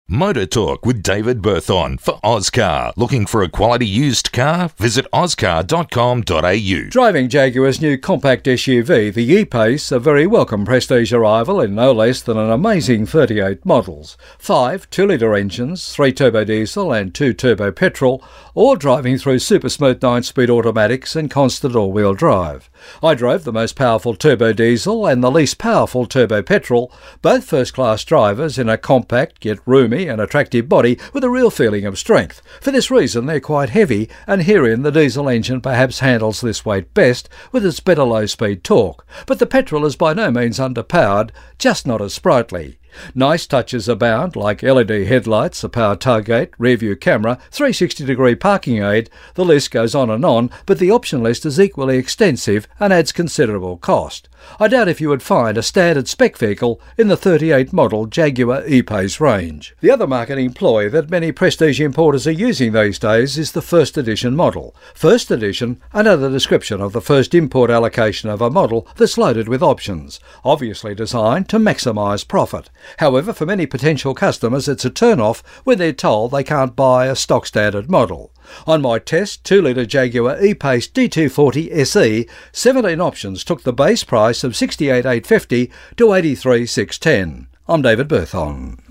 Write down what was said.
Motor Talk with David Berthon for Ozcar. Looking for a quality used car? Visit ozcar.com.au. Driving Jaguar's new compact SUV, the E-Pace, a very welcome prestige arrival in no less than an amazing 38 models. 5 2-litre engines, 3 turbo diesel and 2 turbo petrol, all driving through super smooth 9-speed automatics and constant all-wheel drive. I drove the most powerful turbo diesel and the least powerful turbo petrol, both first-class drivers in a compact yet roomy and attractive body with a real feeling of strength. For this reason they're quite heavy, and herein the diesel engine perhaps handles this weight best with its better low-speed torque. But the petrol is by no means underpowered, just not as sprightly. Nice touches abound, like LED headlights, a power tailgate, rear-view camera, 360-degree parking aid. The list goes on, but the option list is equally extensive and adds considerable cost. I doubt if you would find a standard spec vehicle in the 38 model Jaguar E-Pace range. The other marketing ploy that many prestige importers are using these days is the first edition model. First edition, another description of the first import allocation of a model that's loaded with options, obviously designed to maximise profit. However, for many potential customers it's a turn-off when they're told they can't buy a stock standard model. On my test 2-litre Jaguar E-Pace D240 SE, 17 options took the base price of $68,850 to $83,610. I'm David Berthon.